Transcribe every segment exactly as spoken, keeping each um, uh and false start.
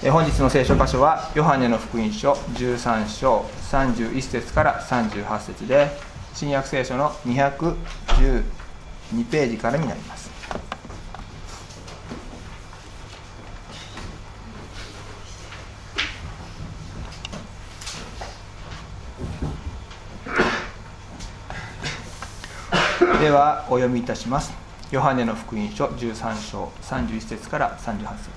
本日の聖書箇所はヨハネの福音書じゅうさん章さんじゅういち節からさんじゅうはち節で、新約聖書のにひゃくじゅうにページからになります。ではお読みいたします。ヨハネの福音書じゅうさん章さんじゅういち節からさんじゅうはち節。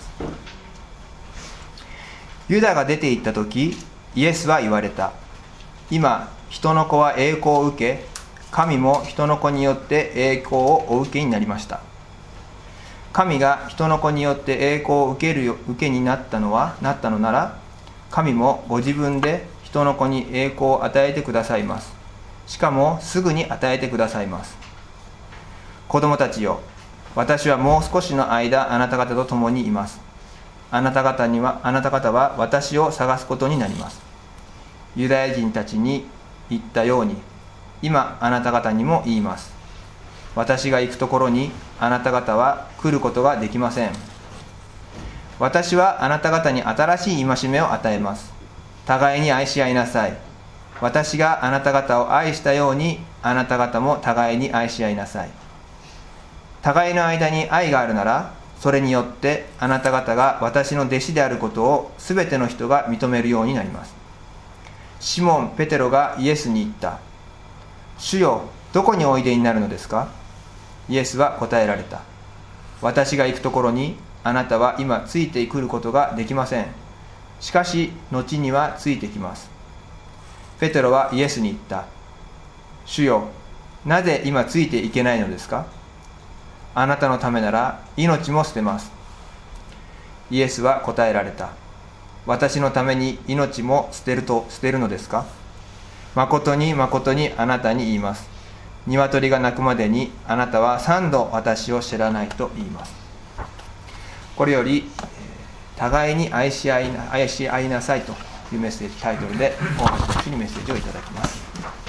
ユダが出て行った時、イエスは言われた。今人の子は栄光を受け、神も人の子によって栄光をお受けになりました。神が人の子によって栄光を受けるよ受けになったのはなったのなら、神もご自分で人の子に栄光を与えてくださいます。しかもすぐに与えてくださいます。子供たちよ、私はもう少しの間あなた方と共にいます。あなた方にはあなた方は私を探すことになります。ユダヤ人たちに言ったように、今あなた方にも言います。私が行くところにあなた方は来ることができません。私はあなた方に新しい戒めを与えます。互いに愛し合いなさい。私があなた方を愛したように、あなた方も互いに愛し合いなさい。互いの間に愛があるなら、それによってあなた方が私の弟子であることをすべての人が認めるようになります。シモン・ペテロがイエスに言った。主よ、どこにおいでになるのですか？イエスは答えられた。私が行くところにあなたは今ついてくることができません。しかし後にはついてきます。ペテロはイエスに言った。主よ、なぜ今ついていけないのですか？あなたのためなら命も捨てます。イエスは答えられた。私のために命も捨てると捨てるのですか？誠に誠にあなたに言います。鶏が鳴くまでにあなたは三度私を知らないと言います。これより互いに愛し合いな、愛し合いなさいというメッセージタイトルで大橋牧師にメッセージをいただきます。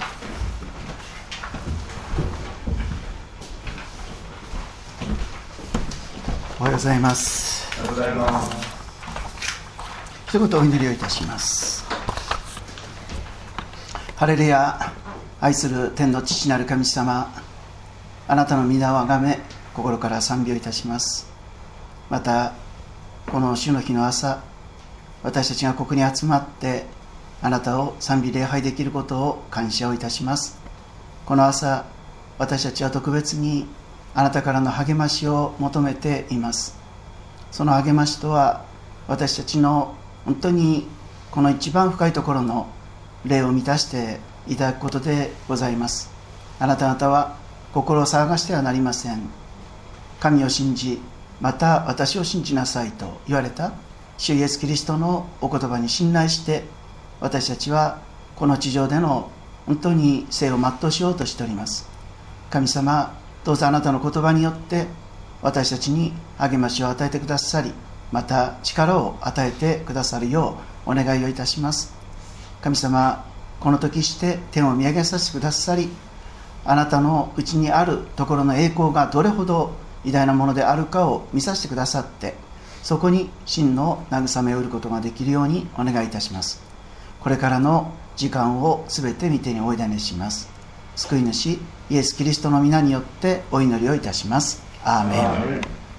おはようございます。 おはようございます。 一言お祈りをいたします。ハレルヤ。愛する天の父なる神様、あなたの皆をあがめ心から賛美をいたします。またこの主の日の朝、私たちがここに集まってあなたを賛美礼拝できることを感謝をいたします。この朝、私たちは特別にあなたからの励ましを求めています。その励ましとは、私たちの本当にこの一番深いところの霊を満たしていただくことでございます。あなた方は心を騒がしてはなりません。神を信じ、また私を信じなさいと言われた主イエスキリストのお言葉に信頼して、私たちはこの地上での本当に生を全うしようとしております。神様、どうぞあなたの言葉によって私たちに励ましを与えてくださり、また力を与えてくださるようお願いをいたします。神様、この時して天を見上げさせてくださり、あなたのうちにあるところの栄光がどれほど偉大なものであるかを見させてくださって、そこに真の慰めを得ることができるようにお願いいたします。これからの時間をすべて御手にお委ねします。救い主イエス・キリストの皆によってお祈りをいたします。アーメン。 アーメン。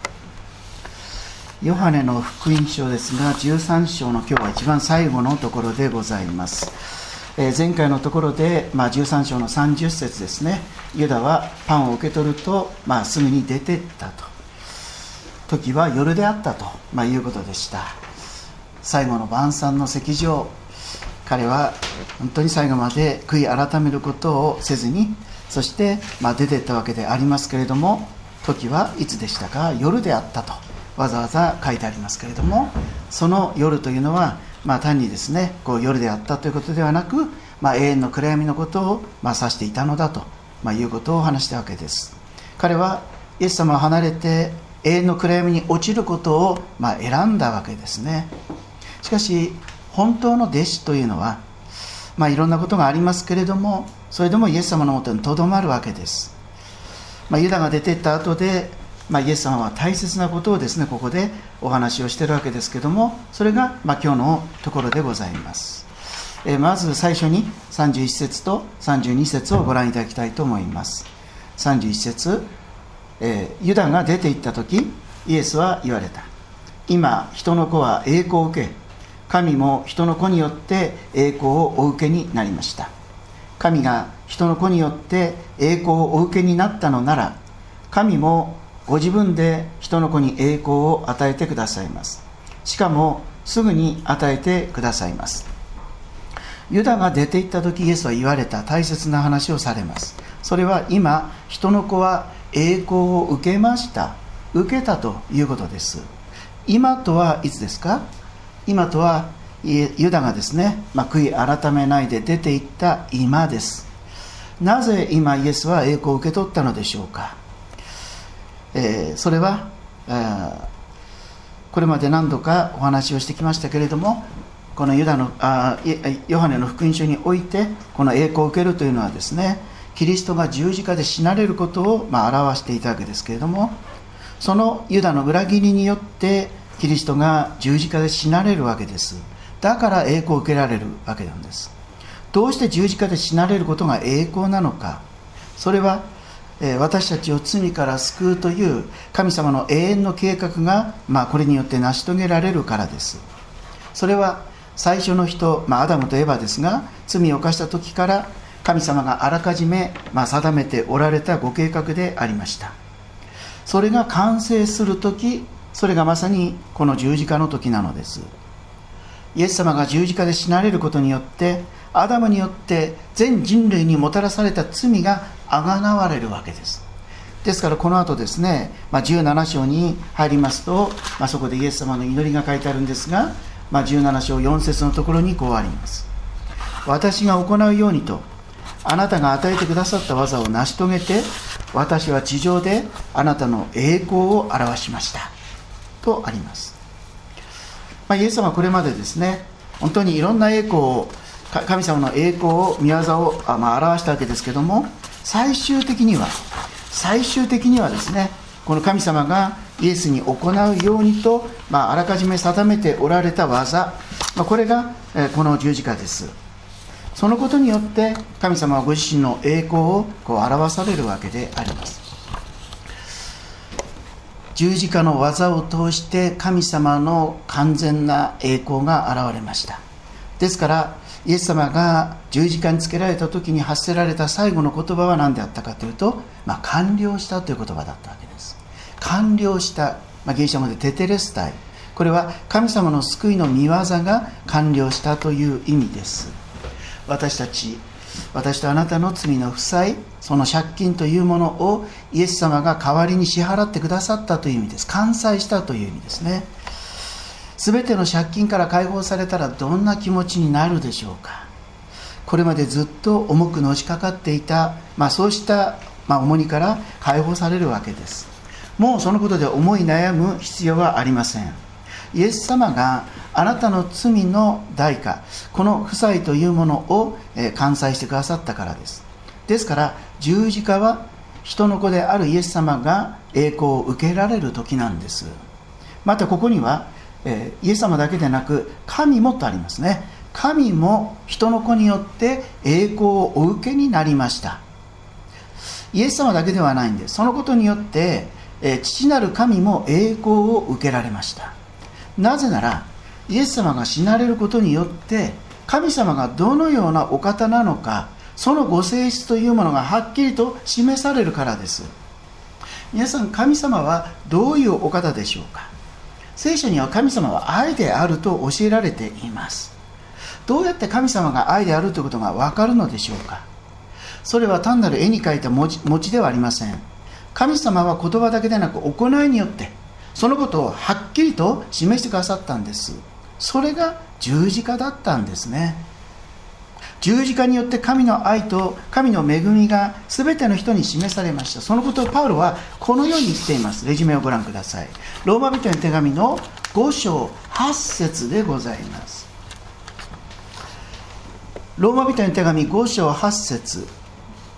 ヨハネの福音書ですが、じゅうさん章の今日は一番最後のところでございます。えー、前回のところで、まあ、じゅうさん章のさんじゅっ節ですね。ユダはパンを受け取ると、まあ、すぐに出てったと。時は夜であったと、まあ、いうことでした。最後の晩餐の席上、彼は本当に最後まで悔い改めることをせずに、そして、まあ、出ていったわけでありますけれども、時はいつでしたか？夜であったとわざわざ書いてありますけれども、その夜というのは、まあ、単にですね、こう夜であったということではなく、まあ、永遠の暗闇のことを、まあ、指していたのだと、まあ、いうことを話したわけです。彼はイエス様を離れて永遠の暗闇に落ちることを、まあ、選んだわけですね。しかし本当の弟子というのは、まあ、いろんなことがありますけれども、それでもイエス様のもとにとどまるわけです。まあ、ユダが出ていった後で、 まあ、イエス様は大切なことをですねここでお話をしているわけですけども、それが、まあ、今日のところでございます。えー、まず最初にさんじゅういち節とさんじゅうに節をご覧いただきたいと思います。さんじゅういち節、えー、ユダが出て行った時、イエスは言われた。今人の子は栄光を受け、神も人の子によって栄光をお受けになりました。神が人の子によって栄光をお受けになったのなら、神もご自分で人の子に栄光を与えてくださいます。しかもすぐに与えてくださいます。ユダが出て行った時、イエスは言われた大切な話をされます。それは今人の子は栄光を受けました、受けたということです。今とはいつですか？今とはユダがですね、まあ、悔い改めないで出て行った今です。なぜ今イエスは栄光を受け取ったのでしょうか？えー、それは、えー、これまで何度かお話をしてきましたけれども、このユダのあヨハネの福音書においてこの栄光を受けるというのはですね、キリストが十字架で死なれることを、まあ、表していたわけですけれども、そのユダの裏切りによってキリストが十字架で死なれるわけです。だから栄光を受けられるわけなんです。どうして十字架で死なれることが栄光なのか。それは私たちを罪から救うという神様の永遠の計画が、まあ、これによって成し遂げられるからです。それは最初の人、まあ、アダムとエバですが、罪を犯した時から神様があらかじめ、まあ、定めておられたご計画でありました。それが完成する時、それがまさにこの十字架の時なのです。イエス様が十字架で死なれることによって、アダムによって全人類にもたらされた罪があがなわれるわけです。ですからこの後ですね、まあ、じゅうなな章に入りますと、まあ、そこでイエス様の祈りが書いてあるんですが、まあ、じゅうなな章よん節のところにこうあります。私が行うようにとあなたが与えてくださった技を成し遂げて、私は地上であなたの栄光を表しましたとあります。まあ、イエス様はこれまでですね、本当にいろんな栄光を、神様の栄光を、御業を、まあ、表したわけですけども、最終的には最終的にはですね、この神様がイエスに行うようにと、まあ、あらかじめ定めておられた技、まあ、これが、えー、この十字架です。そのことによって神様はご自身の栄光をこう表されるわけであります。十字架の技を通して神様の完全な栄光が現れました。ですからイエス様が十字架につけられた時に発せられた最後の言葉は何であったかというと、まあ、完了したという言葉だったわけです。完了した、まあ、ギリシャ語でテテレスタイ、これは神様の救いの御業が完了したという意味です。私たち私とあなたの罪の負債、その借金というものをイエス様が代わりに支払ってくださったという意味です。完済したという意味ですね。すべての借金から解放されたらどんな気持ちになるでしょうか。これまでずっと重くのしかかっていた、まあ、そうした、まあ、重荷から解放されるわけです。もうそのことで思い悩む必要はありません。イエス様があなたの罪の代価、この負債というものを、えー、完済してくださったからです。ですから十字架は人の子であるイエス様が栄光を受けられる時なんです。またここには、えー、イエス様だけでなく神もとありますね。神も人の子によって栄光をお受けになりました。イエス様だけではないんです。そのことによって、えー、父なる神も栄光を受けられました。なぜならイエス様が死なれることによって神様がどのようなお方なのか、そのご性質というものがはっきりと示されるからです。皆さん、神様はどういうお方でしょうか。聖書には神様は愛であると教えられています。どうやって神様が愛であるということが分かるのでしょうか。それは単なる絵に描いた文字、文字ではありません。神様は言葉だけでなく行いによってそのことをはっきりと示してくださったんです。それが十字架だったんですね。十字架によって神の愛と神の恵みが全ての人に示されました。そのことをパウロはこのように言っています。レジュメをご覧ください。ローマ人への手紙のご章はち節でございます。ローマ人への手紙ご章はち節、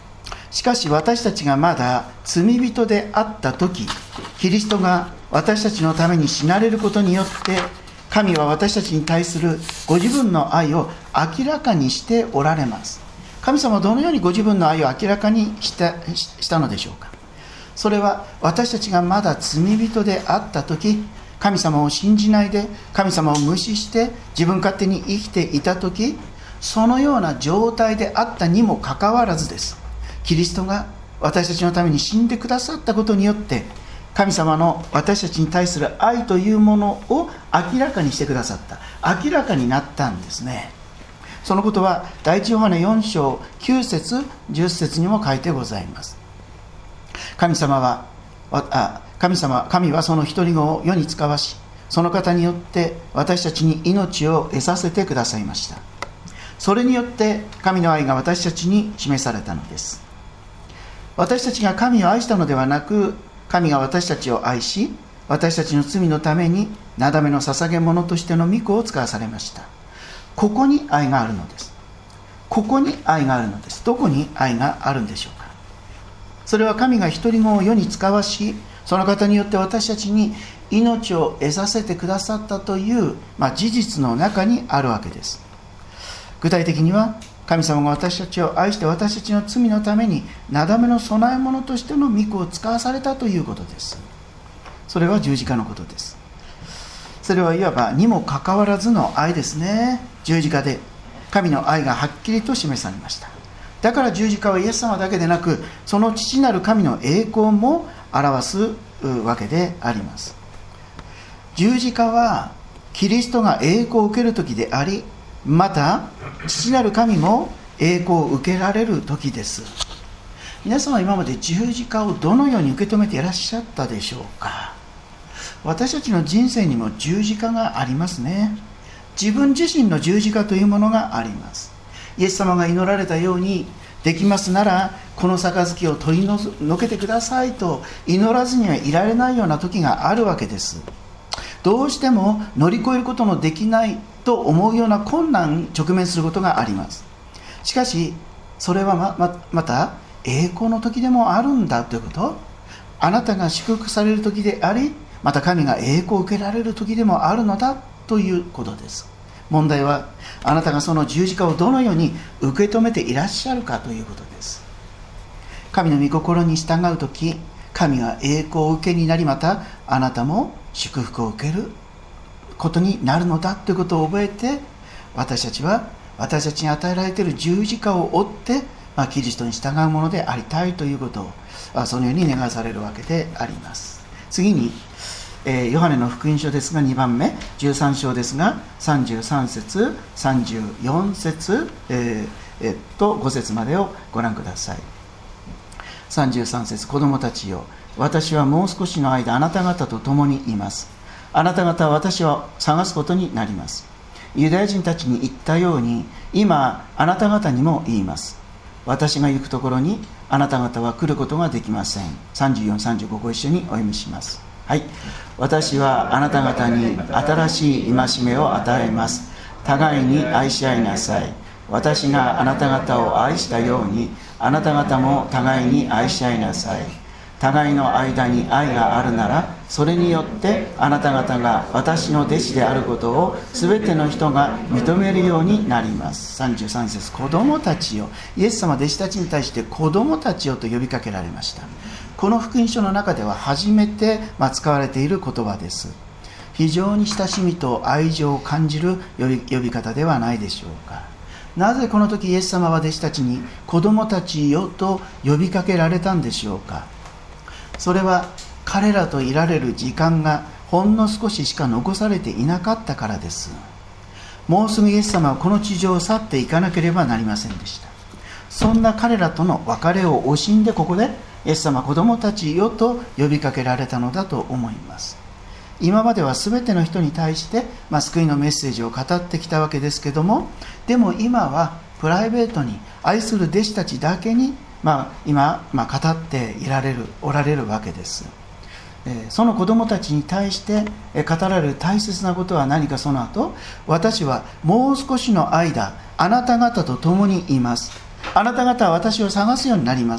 しかし私たちがまだ罪人であった時、キリストが私たちのために死なれることによって、神は私たちに対するご自分の愛を明らかにしておられます。神様はどのようにご自分の愛を明らかにした、したのでしょうか。それは私たちがまだ罪人であった時、神様を信じないで神様を無視して自分勝手に生きていた時、そのような状態であったにもかかわらずです。キリストが私たちのために死んでくださったことによって、神様の私たちに対する愛というものを明らかにしてくださった。明らかになったんですね。そのことは第一ヨハネよん章きゅう節じゅっ節にも書いてございます。神様はあ神様神はその一人子を世に使わし、その方によって私たちに命を得させてくださいました。それによって神の愛が私たちに示されたのです。私たちが神を愛したのではなく、神が私たちを愛し、私たちの罪のためになだめの捧げ物としての御子を使わされました。ここに愛があるのです。ここに愛があるのです。どこに愛があるんでしょうか。それは神が一人子を世に使わし、その方によって私たちに命を得させてくださったという、まあ、事実の中にあるわけです。具体的には、神様が私たちを愛して私たちの罪のためになだめの供え物としての御子を使わされたということです。それは十字架のことです。それはいわばにもかかわらずの愛ですね。十字架で神の愛がはっきりと示されました。だから十字架はイエス様だけでなく、その父なる神の栄光も表すわけであります。十字架はキリストが栄光を受ける時であり、また父なる神も栄光を受けられる時です。皆様は今まで十字架をどのように受け止めていらっしゃったでしょうか。私たちの人生にも十字架がありますね。自分自身の十字架というものがあります。イエス様が祈られたように、できますならこの杯を取り除けてくださいと祈らずにはいられないような時があるわけです。どうしても乗り越えることのできないと思うような困難に直面することがあります。しかしそれは ま, ま, また栄光の時でもあるんだということ、あなたが祝福される時であり、また神が栄光を受けられる時でもあるのだということです。問題はあなたがその十字架をどのように受け止めていらっしゃるかということです。神の御心に従うとき、神が栄光を受けになり、またあなたも祝福を受けることになるのだということを覚えて、私たちは私たちに与えられている十字架を追って、まあ、キリストに従うものでありたいということを、そのように願わされるわけであります。次にえー、ヨハネの福音書ですがにばんめ、じゅうさん章ですがさんじゅうさん節さんじゅうよん節、えーえー、っとご節までをご覧ください。さんじゅうさん節、子供たちよ、私はもう少しの間あなた方と共にいます。あなた方は私を探すことになります。ユダヤ人たちに言ったように、今あなた方にも言います。私が行くところにあなた方は来ることができません。さんじゅうよん、さんじゅうごご一緒にお読みします。はい、私はあなた方に新しい戒めを与えます。互いに愛し合いなさい。私があなた方を愛したように、あなた方も互いに愛し合いなさい。互いの間に愛があるなら、それによってあなた方が私の弟子であることをすべての人が認めるようになります。さんじゅうさん節、子供たちよ、イエス様は弟子たちに対して子供たちよと呼びかけられました。この福音書の中では初めて使われている言葉です。非常に親しみと愛情を感じる呼び、呼び方ではないでしょうか。なぜこの時イエス様は弟子たちに子供たちよと呼びかけられたんでしょうか。それは彼らといられる時間がほんの少ししか残されていなかったからです。もうすぐイエス様はこの地上を去っていかなければなりませんでした。そんな彼らとの別れを惜しんで、ここでイエス様、子供たちよと呼びかけられたのだと思います。今までは全ての人に対して、まあ、救いのメッセージを語ってきたわけですけども、でも今はプライベートに愛する弟子たちだけに、まあ、今、まあ、語っていられるおられるわけです。その子供たちに対して語られる大切なことは何か。その後、私はもう少しの間あなた方と共にいます。あなた方は私を探すようになります。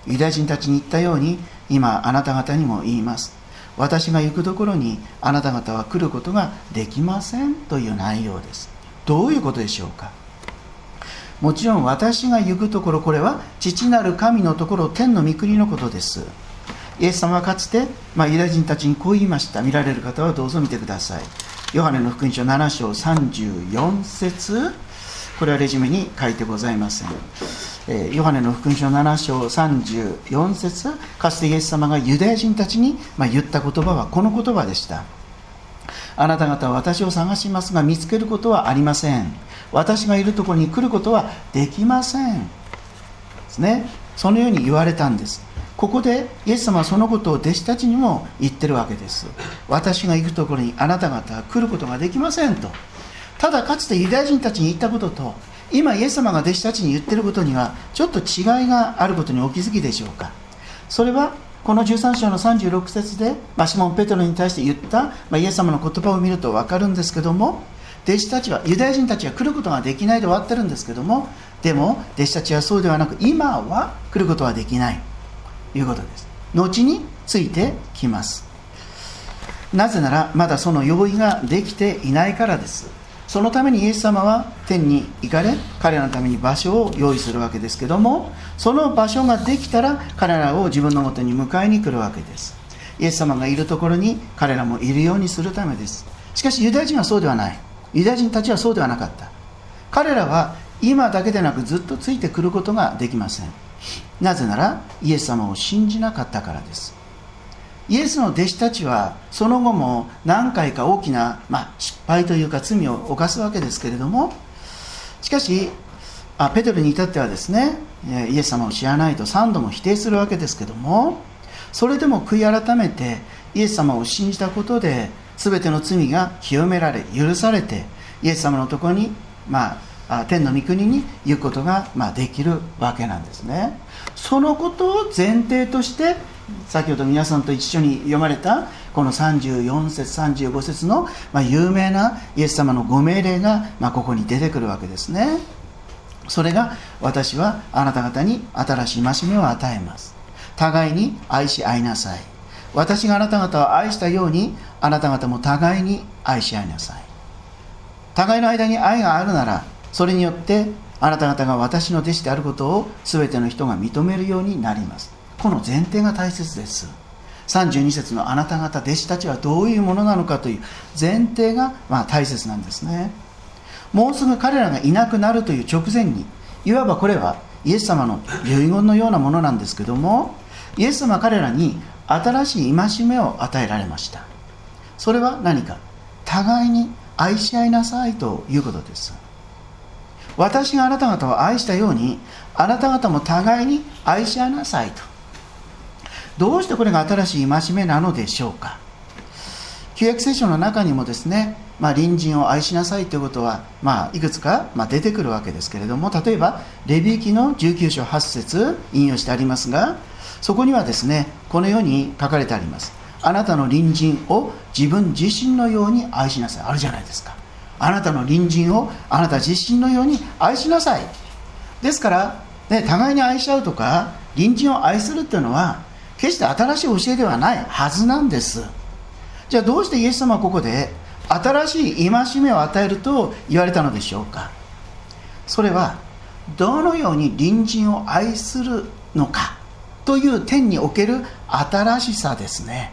ユダヤ人たちに言ったように、今あなた方にも言います。私が行くところにあなた方は来ることができませんという内容です。どういうことでしょうか。もちろん私が行くところ、これは父なる神のところ、天の御国のことです。イエス様はかつて、まあ、ユダヤ人たちにこう言いました。見られる方はどうぞ見てください。ヨハネの福音書なな章さんじゅうよん節、これはレジュメに書いてございません。えー、ヨハネの福音書なな章さんじゅうよん節、かつてイエス様がユダヤ人たちに、まあ、言った言葉はこの言葉でした。あなた方は私を探しますが見つけることはありません。私がいるところに来ることはできませんですね。そのように言われたんです。ここでイエス様はそのことを弟子たちにも言ってるわけです。私が行くところにあなた方は来ることができませんと。ただかつてユダヤ人たちに言ったことと今イエス様が弟子たちに言ってることにはちょっと違いがあることにお気づきでしょうか。それはこのじゅうさん章のさんじゅうろく節で、まあ、シモン・ペテロに対して言った、まあ、イエス様の言葉を見ると分かるんですけども、弟子たちはユダヤ人たちは来ることができないで終わってるんですけども、でも弟子たちはそうではなく今は来ることはできないということです。後についてきます。なぜならまだその用意ができていないからです。そのためにイエス様は天に行かれ、彼らのために場所を用意するわけですけども、その場所ができたら彼らを自分のもとに迎えに来るわけです。イエス様がいるところに彼らもいるようにするためです。しかしユダヤ人はそうではない。ユダヤ人たちはそうではなかった。彼らは今だけでなくずっとついてくることができません。なぜならイエス様を信じなかったからです。イエスの弟子たちはその後も何回か大きな、まあ、失敗というか罪を犯すわけですけれども、しかしあペテロに至ってはですね、イエス様を知らないとさんども否定するわけですけども、それでも悔い改めてイエス様を信じたことで全ての罪が清められ許されて、イエス様のところに、まあ、天の御国に行くことが、まあ、できるわけなんですね。そのことを前提として先ほど皆さんと一緒に読まれたこのさんじゅうよん節さんじゅうご節の、まあ、有名なイエス様のご命令が、まあ、ここに出てくるわけですね。それが私はあなた方に新しい戒めを与えます。互いに愛し合いなさい。私があなた方を愛したようにあなた方も互いに愛し合いなさい。互いの間に愛があるならそれによってあなた方が私の弟子であることを全ての人が認めるようになります。この前提が大切です。さんじゅうに節のあなた方弟子たちはどういうものなのかという前提がまあ大切なんですね。もうすぐ彼らがいなくなるという直前に、いわばこれはイエス様の遺言のようなものなんですけども、イエス様は彼らに新しい戒めを与えられました。それは何か、互いに愛し合いなさいということです。私があなた方を愛したようにあなた方も互いに愛し合いなさいと。どうしてこれが新しい戒めなのでしょうか。旧約聖書の中にもですね、まあ、隣人を愛しなさいということは、まあ、いくつか、まあ、出てくるわけですけれども、例えばレビ記のじゅうきゅう章はち節引用してありますが、そこにはですねこのように書かれてあります。あなたの隣人を自分自身のように愛しなさい。あるじゃないですか。あなたの隣人をあなた自身のように愛しなさい。ですから、ね、互いに愛し合うとか隣人を愛するっていうのは決して新しい教えではないはずなんです。じゃあどうしてイエス様はここで新しい戒めを与えると言われたのでしょうか。それはどのように隣人を愛するのかという点における新しさですね。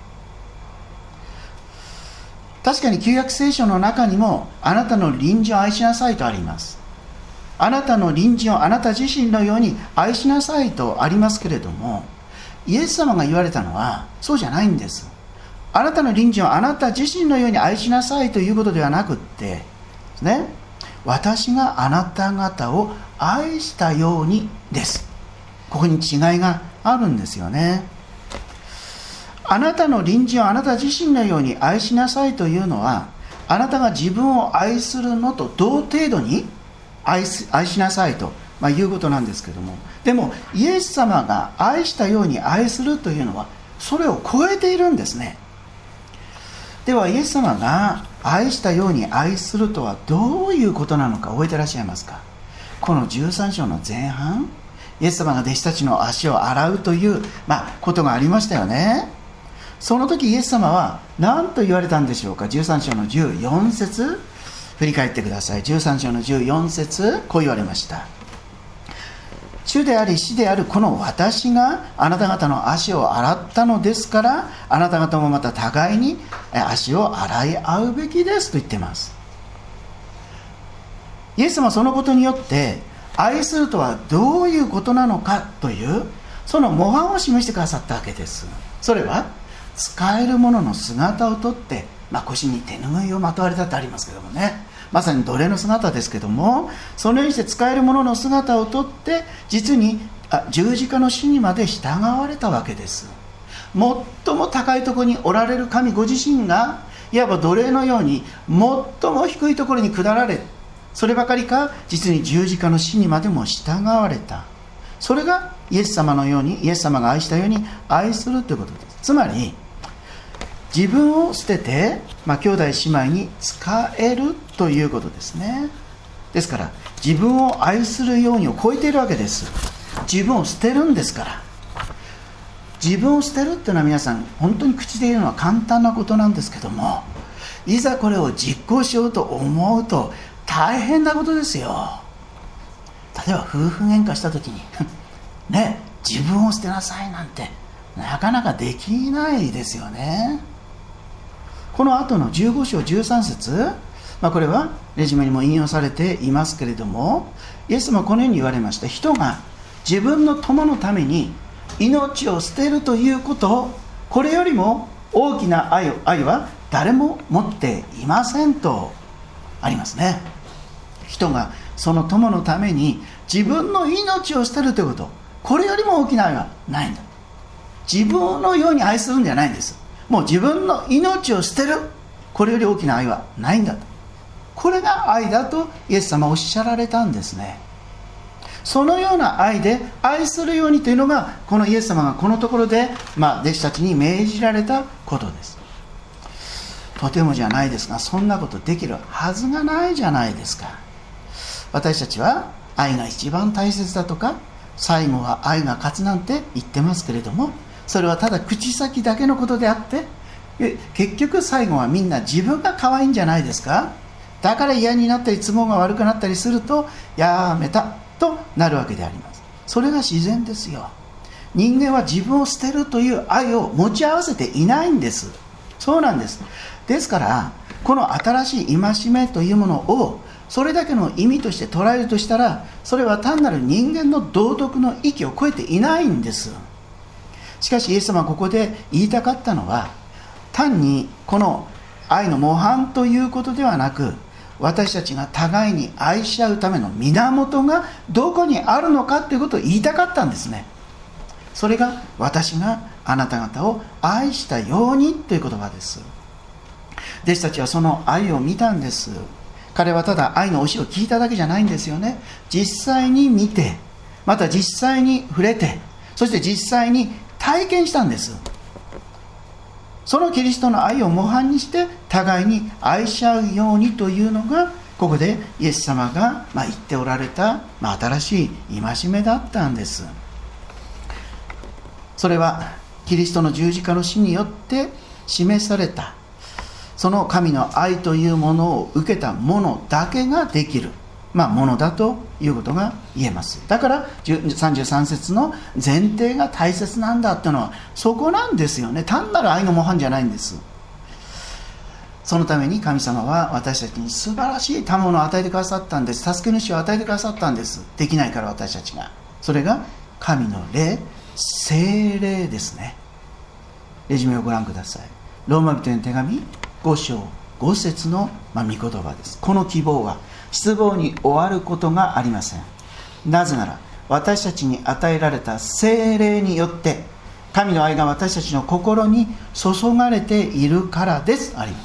確かに旧約聖書の中にもあなたの隣人を愛しなさいとあります。あなたの隣人をあなた自身のように愛しなさいとありますけれども、イエス様が言われたのはそうじゃないんです。あなたの隣人をあなた自身のように愛しなさいということではなくってね、私があなた方を愛したようにです。ここに違いがあるんですよね。あなたの隣人をあなた自身のように愛しなさいというのは、あなたが自分を愛するのと同程度に 愛す、愛しなさいと、まあ、いうことなんですけども、でもイエス様が愛したように愛するというのはそれを超えているんですね。ではイエス様が愛したように愛するとはどういうことなのか覚えていらっしゃいますか。このじゅうさん章の前半、 イエス様が弟子たちの足を洗うという、まあ、ことがありましたよね。その時イエス様は何と言われたんでしょうか。じゅうさん章のじゅうよん節振り返ってください。じゅうさん章のじゅうよん節、こう言われました。主であり師であるこの私があなた方の足を洗ったのですから、あなた方もまた互いに足を洗い合うべきですと言っています。イエス様はそのことによって愛するとはどういうことなのかというその模範を示してくださったわけです。それは使える者の姿をとって、まあ、腰に手拭いをまとわれたってありますけどもね、まさに奴隷の姿ですけども、そのようにして使える者の姿をとって実にあ十字架の死にまで従われたわけです。最も高いところにおられる神ご自身がいわば奴隷のように最も低いところに下られ、そればかりか実に十字架の死にまでも従われた。それがイエス様のように、イエス様が愛したように愛するということです。つまり自分を捨てて、まあ、兄弟姉妹に仕えるということですね。ですから自分を愛するようにを超えているわけです。自分を捨てるんですから。自分を捨てるっていうのは皆さん本当に口で言うのは簡単なことなんですけども、いざこれを実行しようと思うと大変なことですよ。例えば夫婦喧嘩した時にね、自分を捨てなさいなんてなかなかできないですよね。この後のじゅうご章じゅうさん節、まあ、これはレジュメにも引用されていますけれども、イエス様はこのように言われました。人が自分の友のために命を捨てるということ、これよりも大きな愛を、愛は誰も持っていませんとありますね。人がその友のために自分の命を捨てるということ、これよりも大きな愛はないんだ。自分のように愛するんじゃないんです。もう自分の命を捨てる、これより大きな愛はないんだと。これが愛だとイエス様はおっしゃられたんですね。そのような愛で愛するようにというのが、このイエス様がこのところで、まあ、弟子たちに命じられたことです。とてもじゃないですが、そんなことできるはずがないじゃないですか。私たちは愛が一番大切だとか、最後は愛が勝つなんて言ってますけれども、それはただ口先だけのことであって、結局最後はみんな自分が可愛いんじゃないですか。だから嫌になったり都合が悪くなったりすると、やめたとなるわけであります。それが自然ですよ。人間は自分を捨てるという愛を持ち合わせていないんです。そうなんです。ですからこの新しい戒めというものをそれだけの意味として捉えるとしたら、それは単なる人間の道徳の域を超えていないんです。しかしイエス様はここで言いたかったのは、単にこの愛の模範ということではなく、私たちが互いに愛し合うための源がどこにあるのかということを言いたかったんですね。それが私があなた方を愛したようにという言葉です。弟子たちはその愛を見たんです。彼はただ愛の教えを聞いただけじゃないんですよね。実際に見て、また実際に触れて、そして実際に体験したんです。そのキリストの愛を模範にして互いに愛し合うようにというのが、ここでイエス様がまあ言っておられた、まあ、新しい戒めだったんです。それはキリストの十字架の死によって示された、その神の愛というものを受けた者だけができる、まあ、ものだということが言えます。だからさんじゅうさん節の前提が大切なんだというのはそこなんですよね。単なる愛の模範じゃないんです。そのために神様は私たちに素晴らしい賜物を与えてくださったんです。助け主を与えてくださったんです。できないから私たちが。それが神の霊、聖霊ですね。レジュメをご覧ください。ローマ人への手紙ご章ご節の、まあ、御言葉です。この希望は失望に終わることがありません。なぜなら私たちに与えられた聖霊によって神の愛が私たちの心に注がれているからです。あります。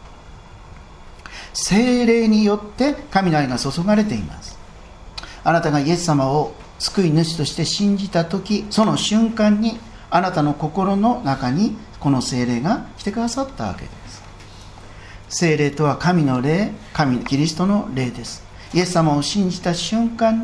聖霊によって神の愛が注がれています。あなたがイエス様を救い主として信じたとき、その瞬間にあなたの心の中にこの聖霊が来てくださったわけです。聖霊とは神の霊、神キリストの霊です。イエス様を信じた瞬間に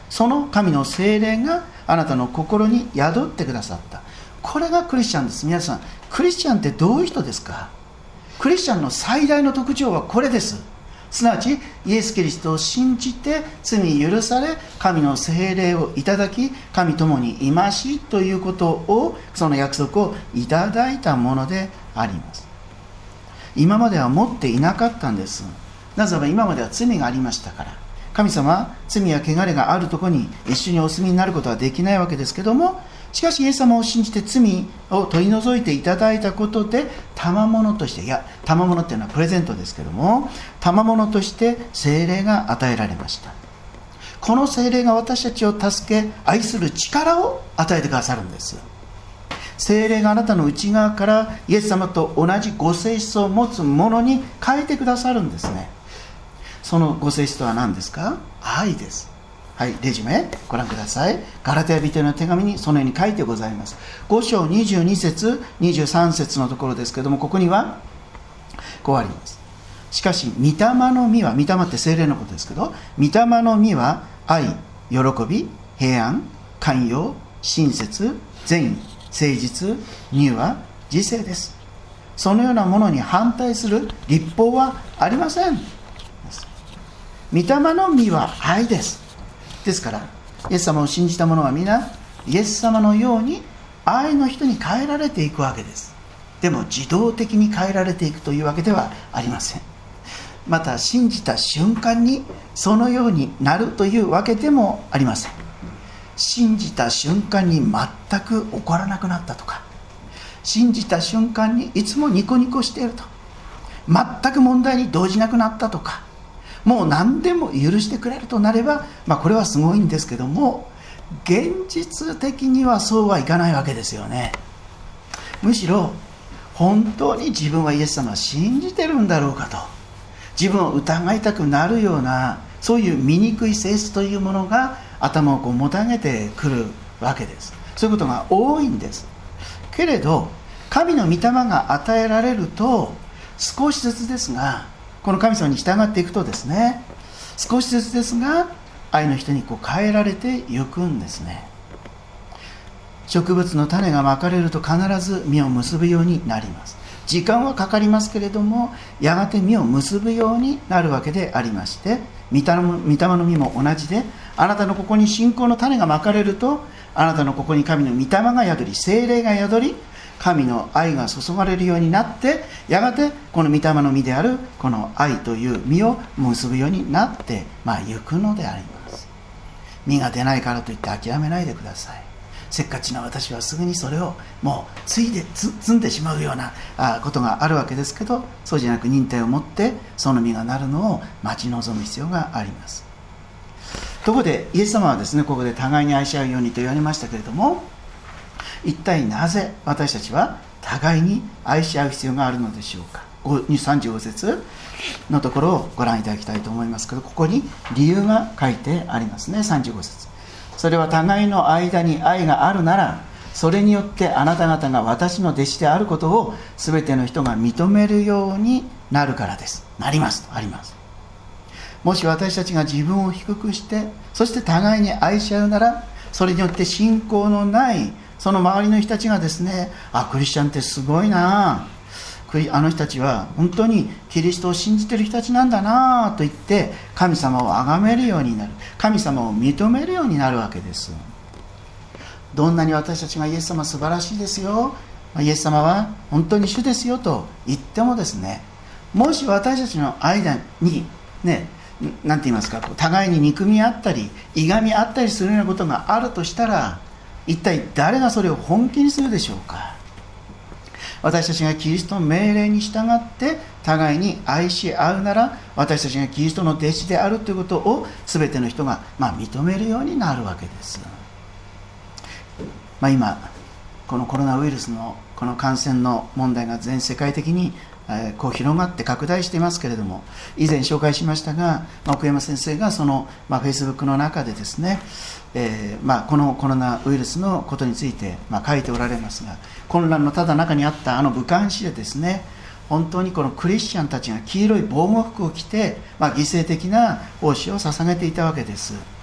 その神の聖霊があなたの心に宿ってくださった。これがクリスチャンです。皆さん、クリスチャンってどういう人ですか？クリスチャンの最大の特徴はこれです。すなわちイエス・キリストを信じて罪許され、神の聖霊をいただき、神ともにいましということを、その約束をいただいたものであります。今までは持っていなかったんです。なぜならば今までは罪がありましたから。神様は罪や汚れがあるところに一緒にお住みになることはできないわけですけども、しかしイエス様を信じて罪を取り除いていただいたことで、賜物として、いや賜物っていうのはプレゼントですけども、賜物として聖霊が与えられました。この聖霊が私たちを助け、愛する力を与えてくださるんです。聖霊があなたの内側からイエス様と同じご性質を持つものに変えてくださるんですね。そのご性質とは何ですか？愛です。はい、レジュメご覧ください。ガラテヤ人への手紙にそのように書いてございます。ご章にじゅうに節にじゅうさん節のところですけども、ここにはこうあります。しかし御霊の実は、御霊って聖霊のことですけど、御霊の実は愛、喜び、平安、寛容、親切、善意、誠実、乳和、自制です。そのようなものに反対する律法はありません。御霊の実は愛です。ですからイエス様を信じた者は皆イエス様のように愛の人に変えられていくわけです。でも自動的に変えられていくというわけではありません。また信じた瞬間にそのようになるというわけでもありません。信じた瞬間に全く怒らなくなったとか、信じた瞬間にいつもニコニコしていると、全く問題に動じなくなったとか、もう何でも許してくれるとなれば、まあ、これはすごいんですけども、現実的にはそうはいかないわけですよね。むしろ本当に自分はイエス様を信じてるんだろうかと、自分を疑いたくなるような、そういう醜い性質というものが頭をこうもたげてくるわけです。そういうことが多いんです。けれど神の御霊が与えられると、少しずつですが、この神様に従っていくとですね、少しずつですが愛の人にこう変えられていくんですね。植物の種がまかれると必ず実を結ぶようになります。時間はかかりますけれども、やがて実を結ぶようになるわけでありまして、御霊の実も同じで、あなたのここに信仰の種がまかれると、あなたのここに神の御霊が宿り、聖霊が宿り、神の愛が注がれるようになって、やがてこの御霊の実であるこの愛という実を結ぶようになって、まあ、行くのであります。実が出ないからといって諦めないでください。せっかちな私はすぐにそれをもうついでつ積んでしまうようなあことがあるわけですけど、そうじゃなく忍耐を持ってその実がなるのを待ち望む必要があります。ところでイエス様はですね、ここで互いに愛し合うようにと言われましたけれども、一体なぜ私たちは互いに愛し合う必要があるのでしょうか。さんじゅうご節のところをご覧いただきたいと思いますけど、ここに理由が書いてありますね。さんじゅうご節、それは互いの間に愛があるなら、それによってあなた方が私の弟子であることを全ての人が認めるようになるからです。なりますとあります。もし私たちが自分を低くして、そして互いに愛し合うなら、それによって信仰のないその周りの人たちがですね、あ、クリスチャンってすごいな、あの人たちは本当にキリストを信じている人たちなんだなと言って神様を崇めるようになる、神様を認めるようになるわけです。どんなに私たちがイエス様素晴らしいですよ、イエス様は本当に主ですよと言ってもですね、もし私たちの間にね、なんて言いますか、互いに憎み合ったりいがみ合ったりするようなことがあるとしたら、一体誰がそれを本気にするでしょうか。私たちがキリストの命令に従って互いに愛し合うなら、私たちがキリストの弟子であるということを全ての人が、まあ、認めるようになるわけです。まあ、今このコロナウイルスのこの感染の問題が全世界的にこう広がって拡大していますけれども、以前紹介しましたが、奥山先生がその、まあ、Facebook の中でですね、えーまあ、このコロナウイルスのことについて、まあ、書いておられますが、混乱のただ中にあったあの武漢市でですね、本当にこのクリスチャンたちが黄色い防護服を着て、まあ、犠牲的な奉仕を捧げていたわけです。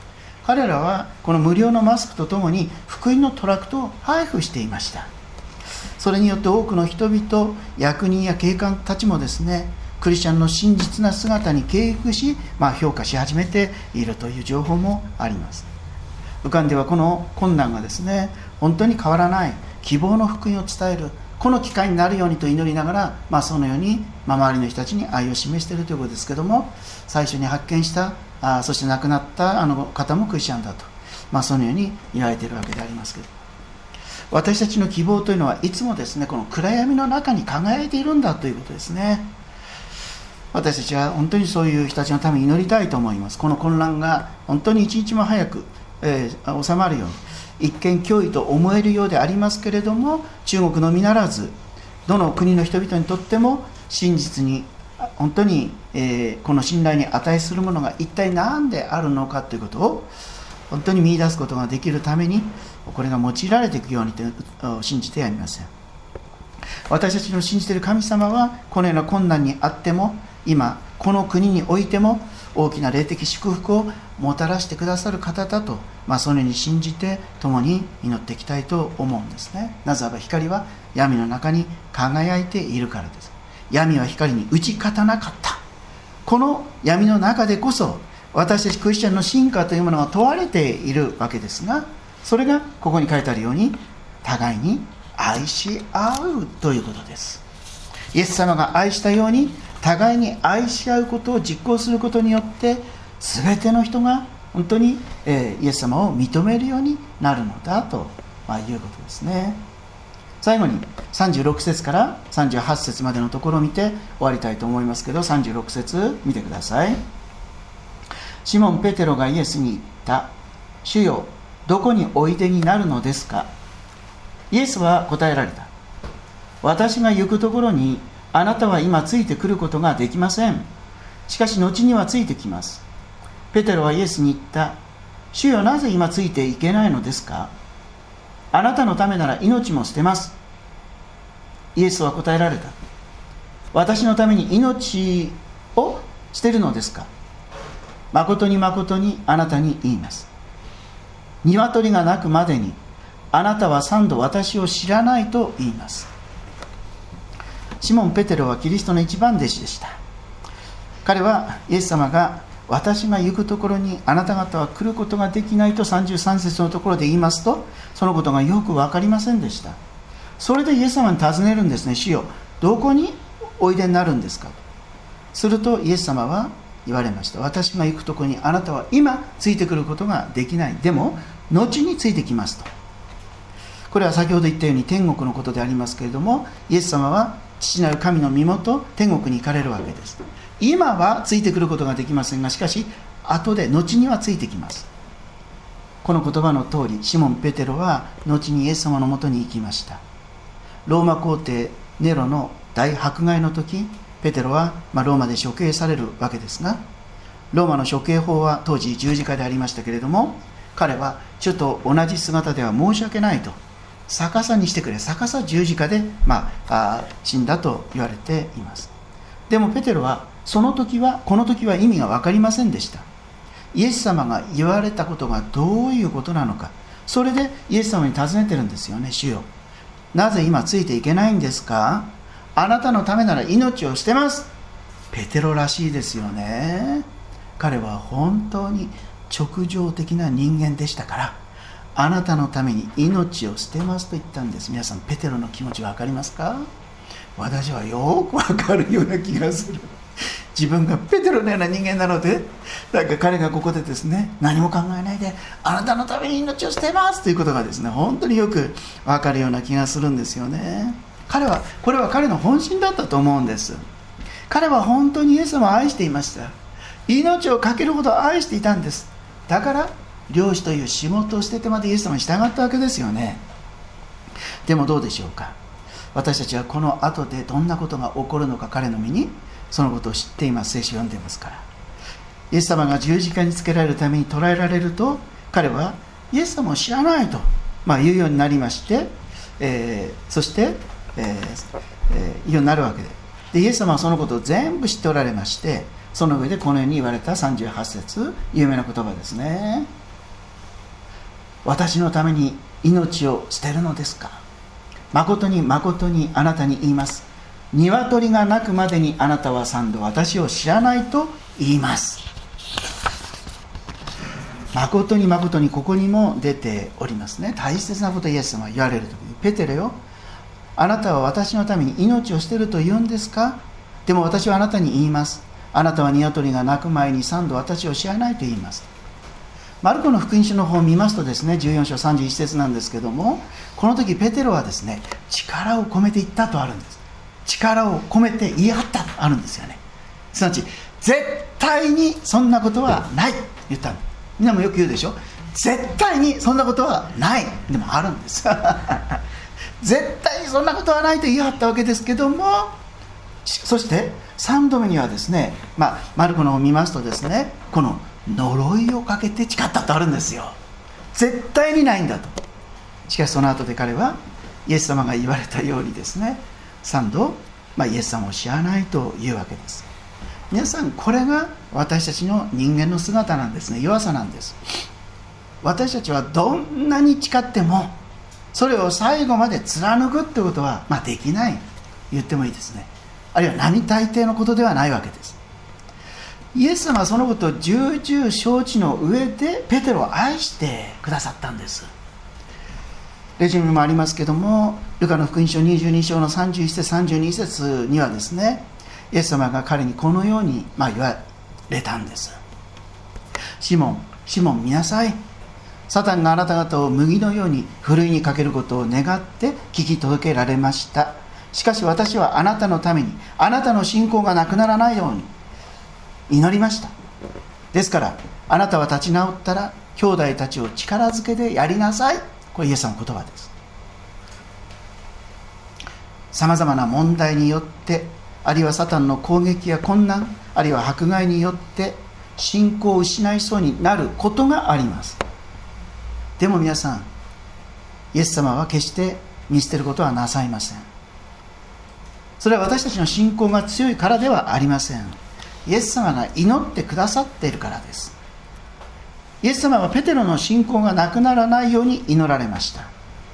彼らはこの無料のマスクとともに福音のトラクトを配布していました。それによって多くの人々、役人や警官たちもですね、クリスチャンの真実な姿に敬服し、まあ、評価し始めているという情報もあります。浮かんではこの困難がですね、本当に変わらない希望の福音を伝えるこの機会になるようにと祈りながら、まあ、そのように、まあ、周りの人たちに愛を示しているということですけども、最初に発見したあそして亡くなったあの方もクリスチャンだと、まあ、そのように言われているわけでありますけど、私たちの希望というのはいつもですね、この暗闇の中に輝いているんだということですね。私たちは本当にそういう人たちのために祈りたいと思います。この混乱が本当に一日も早く、えー、収まるように、一見脅威と思えるようでありますけれども、中国のみならずどの国の人々にとっても真実に本当に、えー、この信頼に値するものが一体何であるのかということを本当に見出すことができるために、これが用いられていくようにと信じてやりません。私たちの信じている神様はこのような困難にあっても、今この国においても大きな霊的祝福をもたらしてくださる方だと、まあ、そのように信じて共に祈っていきたいと思うんですね。なぜならば光は闇の中に輝いているからです。闇は光に打ち勝たなかった。この闇の中でこそ私たちクリスチャンの進化というものが問われているわけですが、それがここに書いてあるように互いに愛し合うということです。イエス様が愛したように互いに愛し合うことを実行することによって、全ての人が本当に、えー、イエス様を認めるようになるのだと、まあ、いうことですね。最後にさんじゅうろく節からさんじゅうはち節までのところを見て終わりたいと思いますけど、さんじゅうろく節見てください。シモン・ペテロがイエスに言った。主よ、どこにおいでになるのですか。イエスは答えられた。私が行くところにあなたは今ついてくることができません。しかし後にはついてきます。ペテロはイエスに言った。主よ、なぜ今ついていけないのですか。あなたのためなら命も捨てます。イエスは答えられた。私のために命を捨てるのですか。誠に誠にあなたに言います。鶏が鳴くまでにあなたは三度私を知らないと言います。シモン・ペテロはキリストの一番弟子でした。彼はイエス様が私が行くところにあなた方は来ることができないとさんじゅうさん節のところで言いますと、そのことがよく分かりませんでした。それでイエス様に尋ねるんですね。主よ、どこにおいでになるんですか。するとイエス様は言われました。私が行くところにあなたは今ついてくることができない。でも後についてきますと。これは先ほど言ったように天国のことでありますけれども、イエス様は父なる神の身元天国に行かれるわけです。今はついてくることができませんが、しかし後で後にはついてきます。この言葉の通り、シモン・ペテロは後にイエス様のもとに行きました。ローマ皇帝ネロの大迫害の時、ペテロは、まあ、ローマで処刑されるわけですが、ローマの処刑法は当時十字架でありましたけれども、彼はちょっと同じ姿では申し訳ないと、逆さにしてくれ、逆さ十字架で、まあ、あ死んだと言われています。でもペテロはその時はこの時は意味が分かりませんでした。イエス様が言われたことがどういうことなのか、それでイエス様に尋ねてるんですよね。主よ、なぜ今ついていけないんですか。あなたのためなら命を捨てます。ペテロらしいですよね。彼は本当に直情的な人間でしたから、あなたのために命を捨てますと言ったんです。皆さん、ペテロの気持ち分かりますか。私はよく分かるような気がする。自分がペテロのような人間なので、なんか彼がここでですね、何も考えないであなたのために命を捨てますということがですね、本当によく分かるような気がするんですよね。彼はこれは彼の本心だったと思うんです。彼は本当にイエス様を愛していました。命を懸けるほど愛していたんです。だから漁師という仕事を捨ててまでイエス様に従ったわけですよね。でもどうでしょうか。私たちはこの後でどんなことが起こるのか、彼の身にそのことを知っています。聖書を読んでいますから。イエス様が十字架につけられるために捕らえられると、彼はイエス様を知らないと、まあ、言うようになりまして、えー、そして、えーえー、言うようになるわけで、でイエス様はそのことを全部知っておられまして、その上でこのように言われたさんじゅうはち節、有名な言葉ですね。 私のために命を捨てるのですか。誠に誠にあなたに言います。鶏が鳴くまでにあなたは三度私を知らないと言います。誠に誠にここにも出ておりますね。大切なことをイエス様は言われるときに、ペテロよ、あなたは私のために命を捨てると言うんですか。でも私はあなたに言います。あなたは鶏が鳴く前に三度私を知らないと言います。マルコの福音書の方を見ますとですね、じゅうよん章さんじゅういち節なんですけども、この時ペテロはですね、力を込めて言ったとあるんです。力を込めて言い張ったとあるんですよね。すなわち絶対にそんなことはないと言ったの。みんなもよく言うでしょ。絶対にそんなことはない。でもあるんです絶対にそんなことはないと言い張ったわけですけども、そしてさんどめにはですね、まあ、マルコの方を見ますとですね、この呪いをかけて誓ったとあるんですよ。絶対にないんだと。しかしその後で彼はイエス様が言われたようにですね、さんど、まあ、イエス様を知らないというわけです。皆さん、これが私たちの人間の姿なんですね。弱さなんです。私たちはどんなに誓ってもそれを最後まで貫くってことは、まあ、できない言ってもいいですね。あるいは並大抵のことではないわけです。イエス様はそのことを重々承知の上でペテロを愛してくださったんです。レジュメにもありますけども、ルカの福音書にじゅうに章のさんじゅういち節さんじゅうに節にはですね、イエス様が彼にこのように、まあ、言われたんです。シモン、シモン見なさい。サタンがあなた方を麦のようにふるいにかけることを願って聞き届けられました。しかし私はあなたのために、あなたの信仰がなくならないように祈りました。ですからあなたは立ち直ったら兄弟たちを力づけでやりなさい。これイエス様の言葉です。さまざまな問題によって、あるいはサタンの攻撃や困難、あるいは迫害によって信仰を失いそうになることがあります。でも皆さん、イエス様は決して見捨てることはなさいません。それは私たちの信仰が強いからではありません。イエス様が祈ってくださっているからです。イエス様はペテロの信仰がなくならないように祈られました。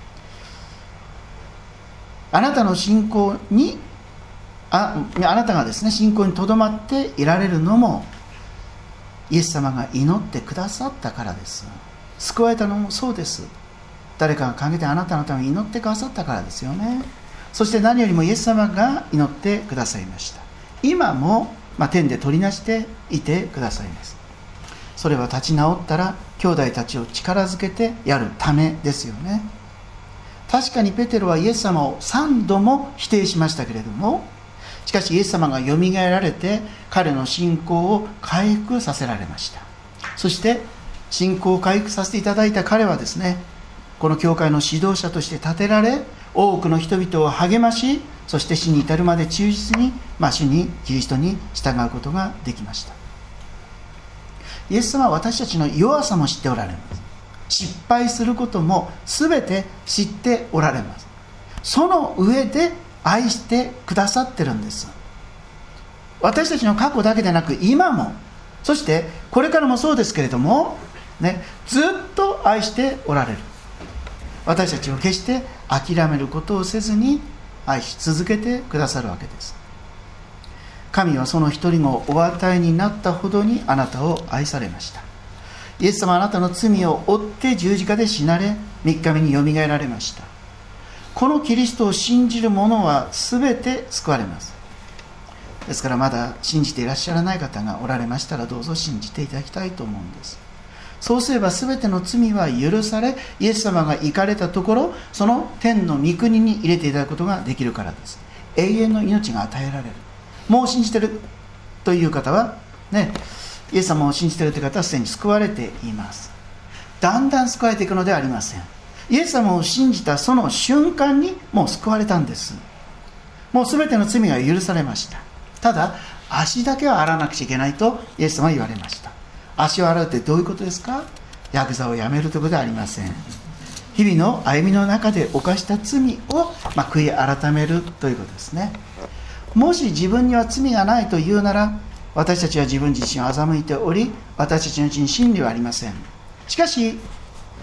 あなたの信仰にあ, あなたがですね、信仰にとどまっていられるのもイエス様が祈ってくださったからです。救われたのもそうです。誰かが陰であなたのために祈ってくださったからですよね。そして何よりもイエス様が祈ってくださいました。今も、まあ、天で取りなしていてくださいます。それは立ち直ったら兄弟たちを力づけてやるためですよね。確かにペテロはイエス様をさんども否定しましたけれども、しかしイエス様がよみがえられて彼の信仰を回復させられました。そして信仰を回復させていただいた彼はですね、この教会の指導者として立てられ、多くの人々を励まし、そして死に至るまで忠実に、まあ、主にキリストに従うことができました。イエス様は私たちの弱さも知っておられます。失敗することも全て知っておられます。その上で愛してくださってるんです。私たちの過去だけでなく今も、そしてこれからもそうですけれども、ね、ずっと愛しておられる。私たちを決して諦めることをせずに愛し続けてくださるわけです。神はその一人子をお与えになったほどにあなたを愛されました。イエス様はあなたの罪を負って十字架で死なれ、みっかめによみがえられました。このキリストを信じる者は全て救われます。ですからまだ信じていらっしゃらない方がおられましたら、どうぞ信じていただきたいと思うんです。そうすれば全ての罪は許され、イエス様が行かれたところ、その天の御国に入れていただくことができるからです。永遠の命が与えられる。もう信じているという方はね、イエス様を信じているという方はすでに救われています。だんだん救われていくのではありません。イエス様を信じたその瞬間にもう救われたんです。もう全ての罪が許されました。ただ足だけは洗わなくちゃいけないとイエス様は言われました。足を洗うってどういうことですか？ヤクザをやめるということではありません。日々の歩みの中で犯した罪を、まあ、悔い改めるということですね。もし自分には罪がないというなら、私たちは自分自身を欺いており、私たちのうちに真理はありません。しかし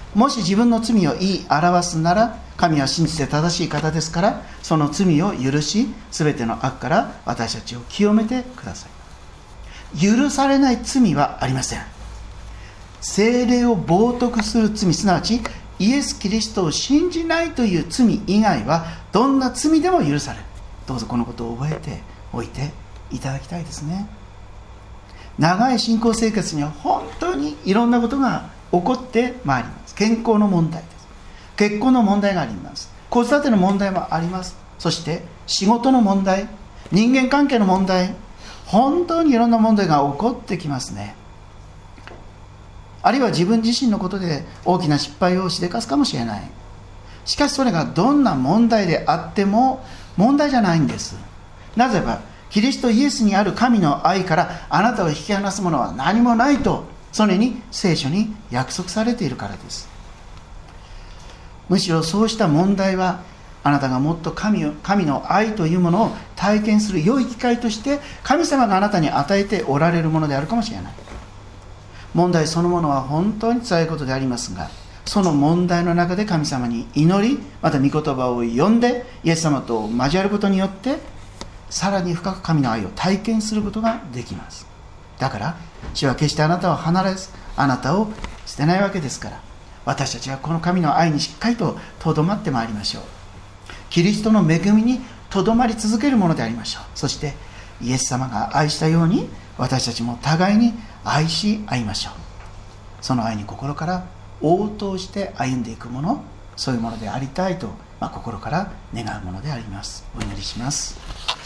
もし自分の罪を言い表すなら、神は真実で正しい方ですから、その罪を許し、すべての悪から私たちを清めてください。許されない罪はありません。聖霊を冒涜する罪、すなわちイエス・キリストを信じないという罪以外は、どんな罪でも許される。どうぞこのことを覚えておいていただきたいですね。長い信仰生活には本当にいろんなことが起こってまいります。健康の問題です。結婚の問題があります。子育ての問題もあります。そして仕事の問題、人間関係の問題、本当にいろんな問題が起こってきますね。あるいは自分自身のことで大きな失敗をしでかすかもしれない。しかしそれがどんな問題であっても問題じゃないんです。なぜならばキリストイエスにある神の愛からあなたを引き離すものは何もないと、それに聖書に約束されているからです。むしろそうした問題は、あなたがもっと 神, 神の愛というものを体験する良い機会として神様があなたに与えておられるものであるかもしれない。問題そのものは本当に辛いことでありますが、その問題の中で神様に祈り、また御言葉を読んでイエス様と交わることによって、さらに深く神の愛を体験することができます。だから主は決してあなたを離れず、あなたを捨てないわけですから、私たちはこの神の愛にしっかりととどまってまいりましょう。キリストの恵みにとどまり続けるものでありましょう。そしてイエス様が愛したように、私たちも互いに愛し合いましょう。その愛に心から応答して歩んでいくもの、そういうものでありたいと、まあ、心から願うものであります。お祈りします。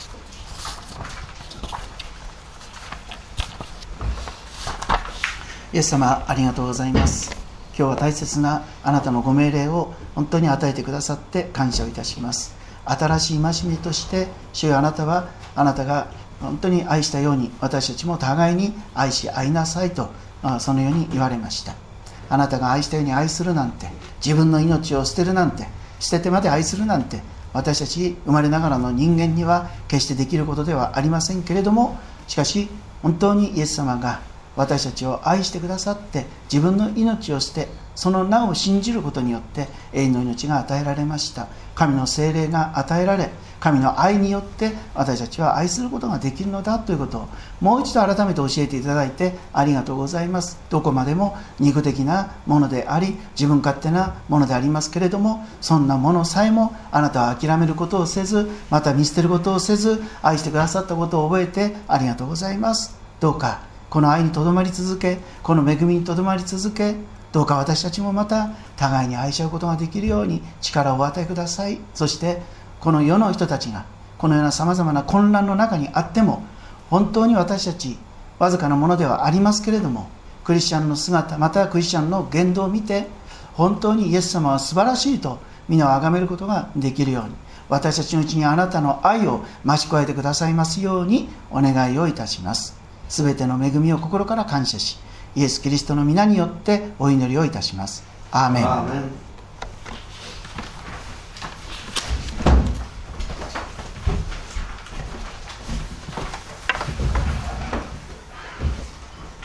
イエス様、ありがとうございます。今日は大切なあなたのご命令を本当に与えてくださって感謝をいたします。新しい戒めとして、主よ、あなたはあなたが本当に愛したように私たちも互いに愛し合いなさいと、そのように言われました。あなたが愛したように愛するなんて、自分の命を捨てるなんて、捨ててまで愛するなんて、私たち生まれながらの人間には決してできることではありませんけれども、しかし本当にイエス様が私たちを愛してくださって自分の命を捨て、その名を信じることによって永遠の命が与えられました。神の聖霊が与えられ、神の愛によって私たちは愛することができるのだということをもう一度改めて教えていただいてありがとうございます。どこまでも肉的なものであり、自分勝手なものでありますけれども、そんなものさえもあなたは諦めることをせず、また見捨てることをせず、愛してくださったことを覚えてありがとうございます。どうかこの愛にとどまり続け、この恵みにとどまり続け、どうか私たちもまた互いに愛し合うことができるように力をお与えください。そしてこの世の人たちがこのようなさまざまな混乱の中にあっても、本当に私たちわずかなものではありますけれども、クリスチャンの姿、またクリスチャンの言動を見て、本当にイエス様は素晴らしいと皆を崇めることができるように、私たちのうちにあなたの愛を増し加えてくださいますようにお願いをいたします。すべての恵みを心から感謝し、イエス・キリストの皆によってお祈りをいたします。アーメン。アーメン。